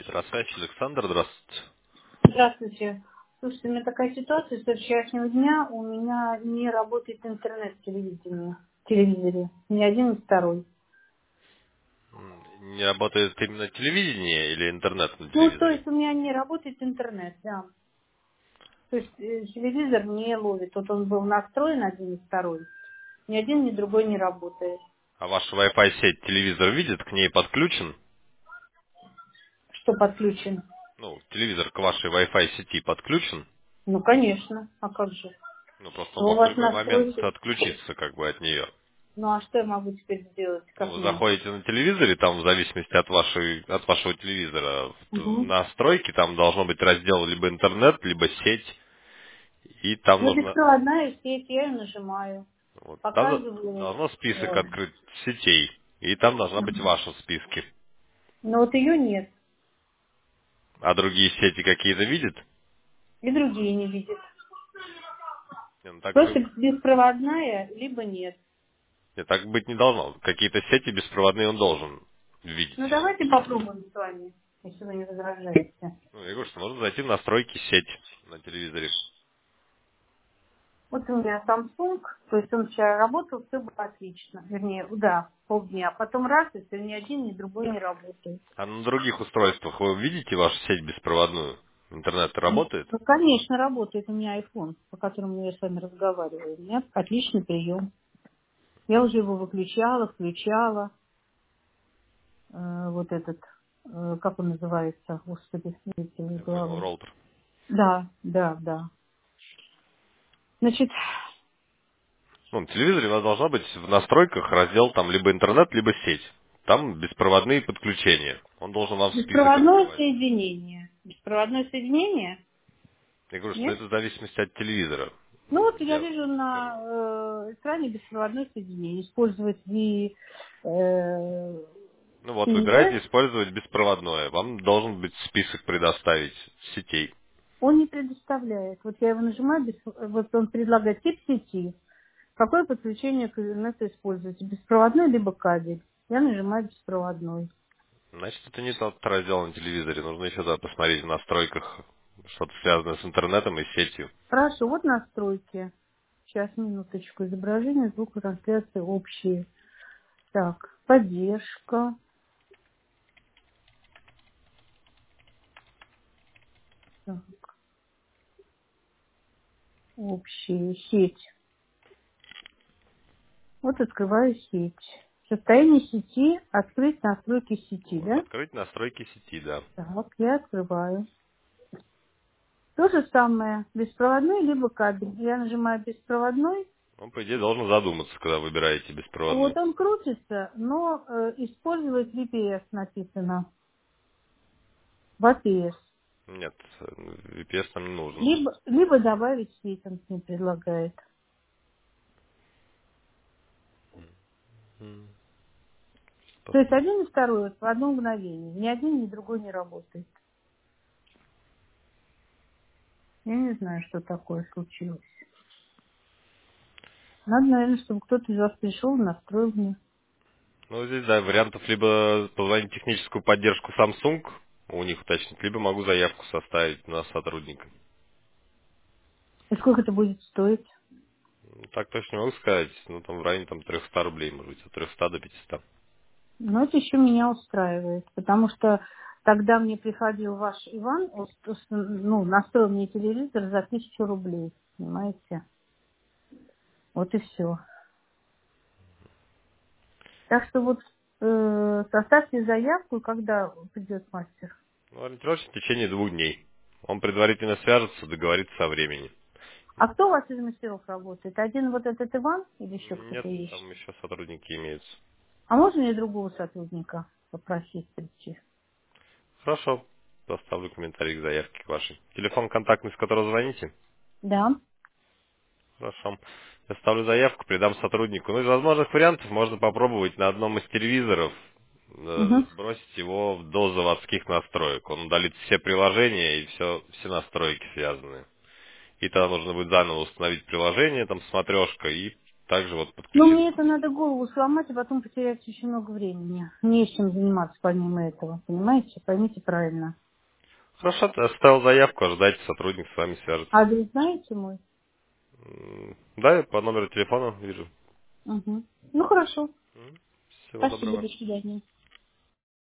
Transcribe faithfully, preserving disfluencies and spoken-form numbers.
Петросвязь, Александр, здравствуйте. Здравствуйте. Слушайте, у меня такая ситуация, что с вчерашнего дня у меня не работает интернет в телевидении, в телевизоре. Ни один, ни второй. М, Не работает именно телевидение или интернет на Ну, то телевизоре? есть у меня не работает интернет, да. То есть э, телевизор не ловит. Вот он был настроен один и второй. Ни один, ни другой не работает. А ваша Wi-Fi сеть телевизор видит, к ней подключен? Что подключен? Ну, телевизор к вашей Wi-Fi сети подключен? Ну, конечно. А как же? Ну, просто он Ну, у может в вас любой момент настройки. отключиться как бы от нее. Ну, а что я могу теперь сделать? Ну, Как вы мне? заходите на телевизоре, там в зависимости от вашей, от вашего телевизора, в в Угу. настройки, там должно быть раздел либо интернет, либо сеть, и там Ну, нужно, беспроводная сеть, я ее нажимаю. вот, там до- Показываю. должно список э, открыть сетей, и там должна быть ваша в списке. Но вот ее нет. А другие сети какие-то видит? И другие не видят. Не, ну так, Просто вы- беспроводная, либо нет. не, так быть не должно. Какие-то сети беспроводные он должен видеть. Ну, давайте попробуем с вами, если вы не возражаете. Ну, я говорю, что можно зайти в настройки сеть на телевизоре. Вот у меня Samsung, то есть он вчера работал, все было отлично. Вернее, да, полдня. Потом раз, и все, ни один, ни другой не работает. А на других устройствах вы видите вашу сеть беспроводную? Интернет Ну, работает? ну, конечно, работает у меня iPhone, по которому я с вами разговариваю. У меня отличный прием. Я уже его выключала, включала. Э, вот этот, э, как он называется, господи, видите, из Я понял, головы. роутер. Да, да, да. Значит, Ну, на телевизоре у вас должна быть в настройках раздел там либо интернет, либо сеть. Там беспроводные подключения. Он должен вам список беспроводное открывать. соединение. Беспроводное соединение? Я говорю, что Нет? это в зависимости от телевизора. Ну вот я Я вижу скажу. на э, экране беспроводное соединение. Использовать и, э, Ну вот, выбираете и использовать беспроводное. Вам должен быть список предоставить сетей. он не предоставляет. Вот я его нажимаю, бес- вот он предлагает тип сети. Какое подключение к интернету используете? Беспроводной либо кабель? Я нажимаю беспроводной. Значит, это не тот раздел на телевизоре. Нужно еще да, посмотреть в настройках что-то связанное с интернетом и сетью. Хорошо, вот настройки. Сейчас, минуточку. Изображение, звук, трансляции общие. Так, поддержка. Так, общие. Сеть. Вот открываю сеть. Состояние сети. Открыть настройки сети, Вот, да? открыть настройки сети, да. Так, я открываю. То же самое. Беспроводной либо кабель. Я нажимаю беспроводной. Он, по идее, должен задуматься, когда выбираете беспроводной. Вот он крутится, но э, использовать V P S написано. В A P S. Нет, V P S там не нужен. Либо, либо добавить сеть, он мне предлагает. М, То есть посмотрим. один и второй вот в одно мгновение. Ни один, ни другой не работает. Я не знаю, что такое случилось. Надо, наверное, чтобы кто-то из вас пришел, настроил мне. Ну, здесь, да, вариантов либо позвонить в техническую поддержку Samsung, у них уточнить, либо могу заявку составить на сотрудника. И сколько это будет стоить? Ну, так точно не могу сказать, ну, там в районе там триста рублей, может быть, от трёхсот до пятисот. Но это еще меня устраивает, потому что тогда мне приходил ваш Иван, он, ну, настроил мне телевизор за тысячу рублей, понимаете? Вот и все. Так что вот э, составьте заявку, когда придет мастер. Ну, ориентировочно в течение двух дней. Он предварительно свяжется, договорится со времени. А кто у вас из мастеров работает? Один вот этот Иван или еще Нет, кто-то есть? там еще сотрудники имеются. А можно мне другого сотрудника попросить прийти? Хорошо, поставлю комментарий к заявке к вашей. Телефон контактный, с которого звоните? Да. Хорошо. Я ставлю заявку, придам сотруднику. Ну, из возможных вариантов можно попробовать на одном из телевизоров э, Угу. сбросить его до заводских настроек. Он удалит все приложения и все, все настройки связанные. И тогда нужно будет заново установить приложение, там смотрешка, и также вот Ну, подключиться. мне это надо голову сломать, а потом потерять очень много времени. Не с чем заниматься помимо этого, понимаете? Поймите правильно. Хорошо, ты оставил заявку, ожидайте, сотрудник с вами свяжется. Адрес знаете мой? М, Да, я по номеру телефона вижу. Угу. Ну, хорошо. Всего Спасибо, доброго. до свидания.